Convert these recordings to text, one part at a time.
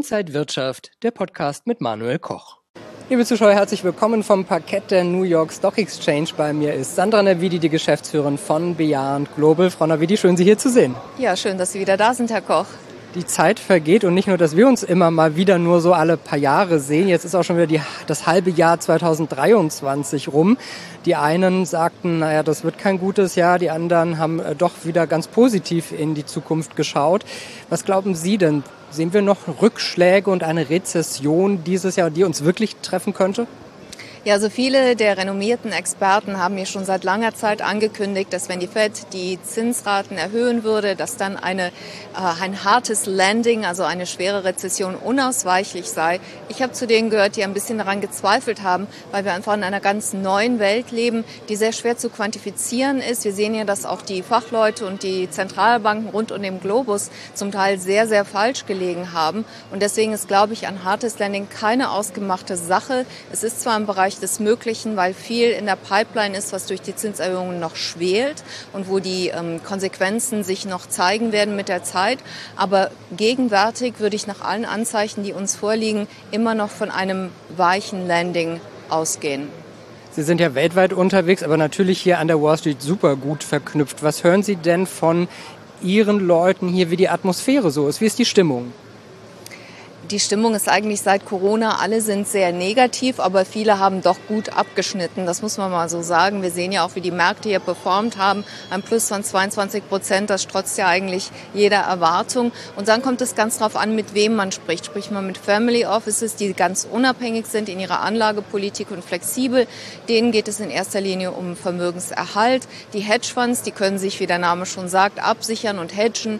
Inside Wirtschaft, der Podcast mit Manuel Koch. Liebe Zuschauer, herzlich willkommen vom Parkett der New York Stock Exchange. Bei mir ist Sandra Navidi, die Geschäftsführerin von Beyond Global. Frau Navidi, schön, Sie hier zu sehen. Ja, schön, dass Sie wieder da sind, Herr Koch. Die Zeit vergeht und nicht nur, dass wir uns immer mal wieder nur so alle paar Jahre sehen. Jetzt ist auch schon wieder das halbe Jahr 2023 rum. Die einen sagten, naja, das wird kein gutes Jahr. Die anderen haben doch wieder ganz positiv in die Zukunft geschaut. Was glauben Sie denn? Sehen wir noch Rückschläge und eine Rezession dieses Jahr, die uns wirklich treffen könnte? Ja, so viele der renommierten Experten haben mir schon seit langer Zeit angekündigt, dass wenn die Fed die Zinsraten erhöhen würde, dass dann ein hartes Landing, also eine schwere Rezession unausweichlich sei. Ich habe zu denen gehört, die ein bisschen daran gezweifelt haben, weil wir einfach in einer ganz neuen Welt leben, die sehr schwer zu quantifizieren ist. Wir sehen ja, dass auch die Fachleute und die Zentralbanken rund um den Globus zum Teil sehr, sehr falsch gelegen haben. Und deswegen ist, glaube ich, ein hartes Landing keine ausgemachte Sache. Es ist zwar im Bereich des Möglichen, weil viel in der Pipeline ist, was durch die Zinserhöhungen noch schwelt und wo die Konsequenzen sich noch zeigen werden mit der Zeit. Aber gegenwärtig würde ich nach allen Anzeichen, die uns vorliegen, immer noch von einem weichen Landing ausgehen. Sie sind ja weltweit unterwegs, aber natürlich hier an der Wall Street super gut verknüpft. Was hören Sie denn von Ihren Leuten hier, wie die Atmosphäre so ist? Wie ist die Stimmung? Die Stimmung ist eigentlich seit Corona, alle sind sehr negativ, aber viele haben doch gut abgeschnitten. Das muss man mal so sagen. Wir sehen ja auch, wie die Märkte hier performt haben. Ein Plus von 22%, das strotzt ja eigentlich jeder Erwartung. Und dann kommt es ganz drauf an, mit wem man spricht. Spricht man mit Family Offices, die ganz unabhängig sind in ihrer Anlagepolitik und flexibel. Denen geht es in erster Linie um Vermögenserhalt. Die Hedgefonds, die können sich, wie der Name schon sagt, absichern und hedgen.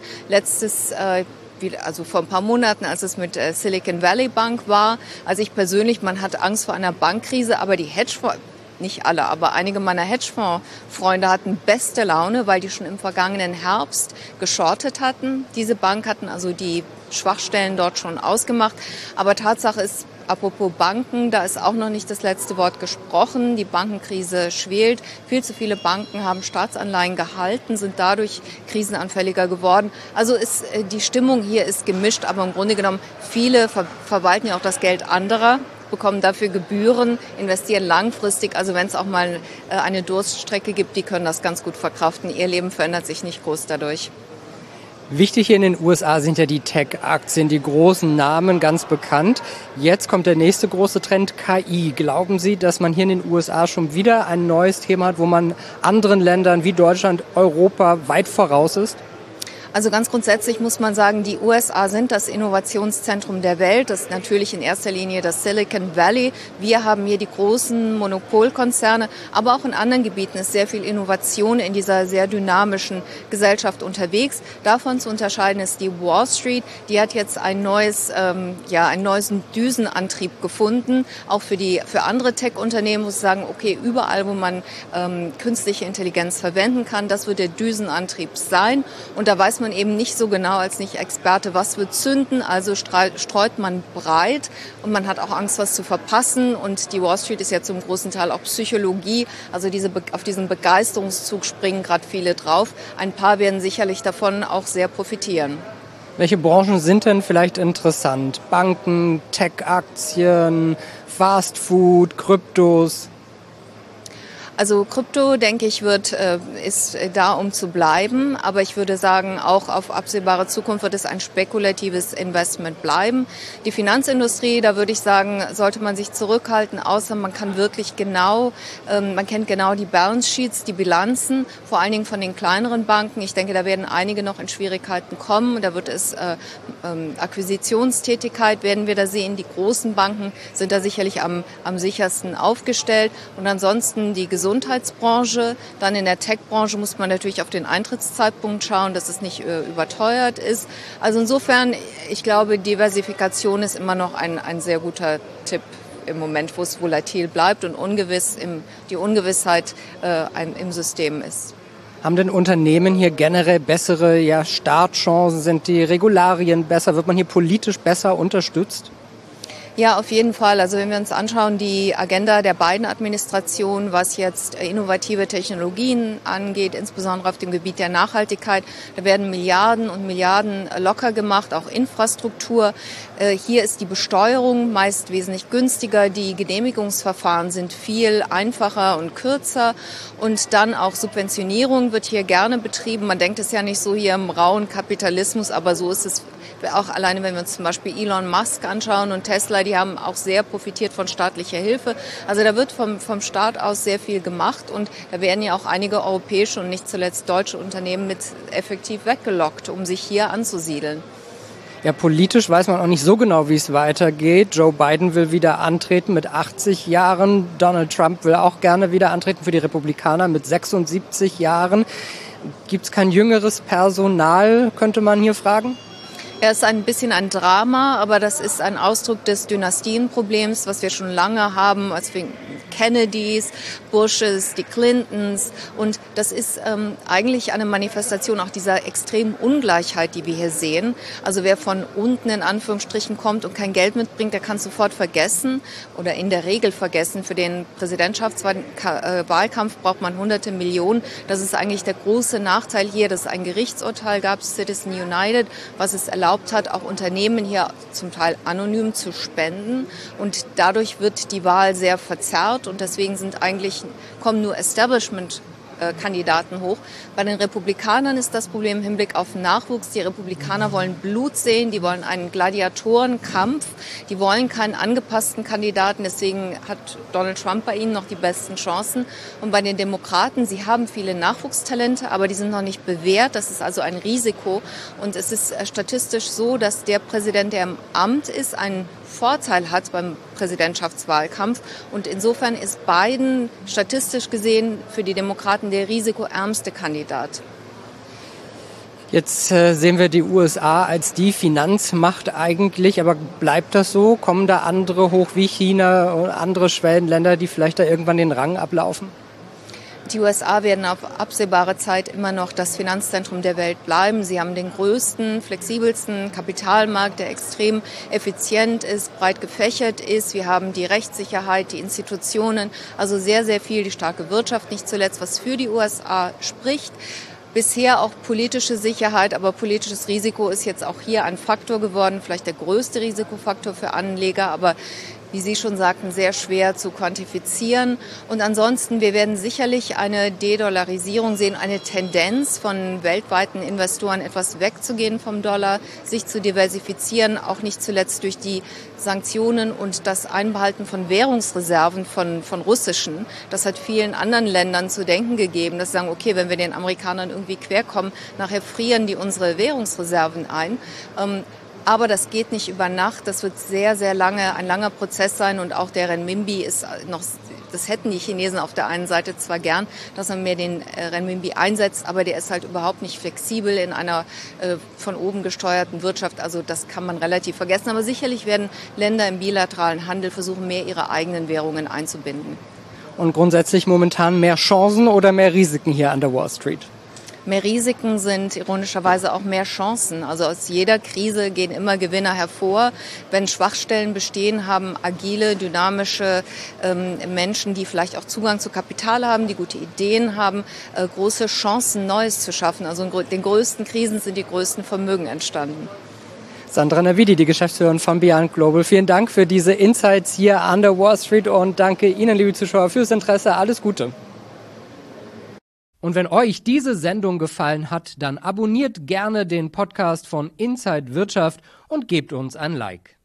Also vor ein paar Monaten, als es mit Silicon Valley Bank war, also ich persönlich, man hat Angst vor einer Bankkrise, aber die Hedgefonds, nicht alle, aber einige meiner Hedgefonds-Freunde hatten beste Laune, weil die schon im vergangenen Herbst geschortet hatten. Diese Bank hatten also die Schwachstellen dort schon ausgemacht. Aber Tatsache ist, apropos Banken, da ist auch noch nicht das letzte Wort gesprochen. Die Bankenkrise schwelt. Viel zu viele Banken haben Staatsanleihen gehalten, sind dadurch krisenanfälliger geworden. Also die Stimmung hier ist gemischt, aber im Grunde genommen viele verwalten ja auch das Geld anderer, bekommen dafür Gebühren, investieren langfristig. Also wenn es auch mal eine Durststrecke gibt, die können das ganz gut verkraften. Ihr Leben verändert sich nicht groß dadurch. Wichtig hier in den USA sind ja die Tech-Aktien, die großen Namen, ganz bekannt. Jetzt kommt der nächste große Trend, KI. Glauben Sie, dass man hier in den USA schon wieder ein neues Thema hat, wo man anderen Ländern wie Deutschland, Europa weit voraus ist? Also ganz grundsätzlich muss man sagen, die USA sind das Innovationszentrum der Welt. Das ist natürlich in erster Linie das Silicon Valley. Wir haben hier die großen Monopolkonzerne, aber auch in anderen Gebieten ist sehr viel Innovation in dieser sehr dynamischen Gesellschaft unterwegs. Davon zu unterscheiden ist die Wall Street. Die hat jetzt einen neuen Düsenantrieb gefunden. Auch für andere Tech-Unternehmen muss ich sagen, okay, überall, wo man künstliche Intelligenz verwenden kann, das wird der Düsenantrieb sein. Und da weiß man eben nicht so genau als Nicht-Experte, was wird zünden. Also streut man breit und man hat auch Angst, was zu verpassen. Und die Wall Street ist ja zum großen Teil auch Psychologie. Also auf diesen Begeisterungszug springen gerade viele drauf. Ein paar werden sicherlich davon auch sehr profitieren. Welche Branchen sind denn vielleicht interessant? Banken, Tech-Aktien, Fast Food, Kryptos? Also Krypto, denke ich, ist da, um zu bleiben. Aber ich würde sagen, auch auf absehbare Zukunft wird es ein spekulatives Investment bleiben. Die Finanzindustrie, da würde ich sagen, sollte man sich zurückhalten, außer man kann wirklich man kennt genau die Balance Sheets, die Bilanzen, vor allen Dingen von den kleineren Banken. Ich denke, da werden einige noch in Schwierigkeiten kommen. Da wird es Akquisitionstätigkeit werden wir da sehen. Die großen Banken sind da sicherlich am sichersten aufgestellt. Und ansonsten die Gesundheitsbranche. Dann in der Tech-Branche muss man natürlich auf den Eintrittszeitpunkt schauen, dass es nicht überteuert ist. Also insofern, ich glaube, Diversifikation ist immer noch ein sehr guter Tipp im Moment, wo es volatil bleibt und die Ungewissheit im System ist. Haben denn Unternehmen hier generell bessere Startchancen? Sind die Regularien besser? Wird man hier politisch besser unterstützt? Ja, auf jeden Fall. Also wenn wir uns anschauen, die Agenda der Biden-Administration, was jetzt innovative Technologien angeht, insbesondere auf dem Gebiet der Nachhaltigkeit, da werden Milliarden und Milliarden locker gemacht, auch Infrastruktur. Hier ist die Besteuerung meist wesentlich günstiger, die Genehmigungsverfahren sind viel einfacher und kürzer und dann auch Subventionierung wird hier gerne betrieben. Man denkt es ja nicht so hier im rauen Kapitalismus, aber so ist es auch alleine, wenn wir uns zum Beispiel Elon Musk anschauen und Tesla, die haben auch sehr profitiert von staatlicher Hilfe. Also da wird vom Staat aus sehr viel gemacht und da werden ja auch einige europäische und nicht zuletzt deutsche Unternehmen mit effektiv weggelockt, um sich hier anzusiedeln. Ja, politisch weiß man auch nicht so genau, wie es weitergeht. Joe Biden will wieder antreten mit 80 Jahren. Donald Trump will auch gerne wieder antreten für die Republikaner mit 76 Jahren. Gibt es kein jüngeres Personal, könnte man hier fragen? Er ist ein bisschen ein Drama, aber das ist ein Ausdruck des Dynastienproblems, was wir schon lange haben, als wir Kennedys, Bushes, die Clintons. Und das ist eigentlich eine Manifestation auch dieser extremen Ungleichheit, die wir hier sehen. Also wer von unten in Anführungsstrichen kommt und kein Geld mitbringt, der kann sofort vergessen oder in der Regel vergessen. Für den Präsidentschaftswahlkampf braucht man hunderte Millionen. Das ist eigentlich der große Nachteil hier, dass es ein Gerichtsurteil gab, Citizen United, was es erlaubt hat, auch Unternehmen hier zum Teil anonym zu spenden. Und dadurch wird die Wahl sehr verzerrt und deswegen kommen nur Establishment-Kandidaten hoch. Bei den Republikanern ist das Problem im Hinblick auf Nachwuchs. Die Republikaner wollen Blut sehen, die wollen einen Gladiatorenkampf, die wollen keinen angepassten Kandidaten. Deswegen hat Donald Trump bei ihnen noch die besten Chancen. Und bei den Demokraten, sie haben viele Nachwuchstalente, aber die sind noch nicht bewährt. Das ist also ein Risiko. Und es ist statistisch so, dass der Präsident, der im Amt ist, einen Vorteil hat beim Präsidentschaftswahlkampf. Und insofern ist Biden statistisch gesehen für die Demokraten der risikoärmste Kandidat. Jetzt sehen wir die USA als die Finanzmacht eigentlich, aber bleibt das so? Kommen da andere hoch wie China und andere Schwellenländer, die vielleicht da irgendwann den Rang ablaufen? Die USA werden auf absehbare Zeit immer noch das Finanzzentrum der Welt bleiben. Sie haben den größten, flexibelsten Kapitalmarkt, der extrem effizient ist, breit gefächert ist. Wir haben die Rechtssicherheit, die Institutionen, also sehr, sehr viel, die starke Wirtschaft nicht zuletzt, was für die USA spricht. Bisher auch politische Sicherheit, aber politisches Risiko ist jetzt auch hier ein Faktor geworden, vielleicht der größte Risikofaktor für Anleger, aber wie Sie schon sagten, sehr schwer zu quantifizieren. Und ansonsten, wir werden sicherlich eine De-Dollarisierung sehen, eine Tendenz von weltweiten Investoren etwas wegzugehen vom Dollar, sich zu diversifizieren, auch nicht zuletzt durch die Sanktionen und das Einbehalten von Währungsreserven von russischen. Das hat vielen anderen Ländern zu denken gegeben, dass sie sagen, okay, wenn wir den Amerikanern irgendwie querkommen, nachher frieren die unsere Währungsreserven ein. Aber das geht nicht über Nacht. Das wird sehr, sehr lange, ein langer Prozess sein. Und auch der Renminbi ist noch, das hätten die Chinesen auf der einen Seite zwar gern, dass man mehr den Renminbi einsetzt, aber der ist halt überhaupt nicht flexibel in einer von oben gesteuerten Wirtschaft. Also das kann man relativ vergessen. Aber sicherlich werden Länder im bilateralen Handel versuchen, mehr ihre eigenen Währungen einzubinden. Und grundsätzlich momentan mehr Chancen oder mehr Risiken hier an der Wall Street? Mehr Risiken sind ironischerweise auch mehr Chancen. Also aus jeder Krise gehen immer Gewinner hervor. Wenn Schwachstellen bestehen, haben agile, dynamische Menschen, die vielleicht auch Zugang zu Kapital haben, die gute Ideen haben, große Chancen, Neues zu schaffen. Also in den größten Krisen sind die größten Vermögen entstanden. Sandra Navidi, die Geschäftsführerin von Beyond Global. Vielen Dank für diese Insights hier an der Wall Street und danke Ihnen, liebe Zuschauer, fürs Interesse. Alles Gute. Und wenn euch diese Sendung gefallen hat, dann abonniert gerne den Podcast von Inside Wirtschaft und gebt uns ein Like.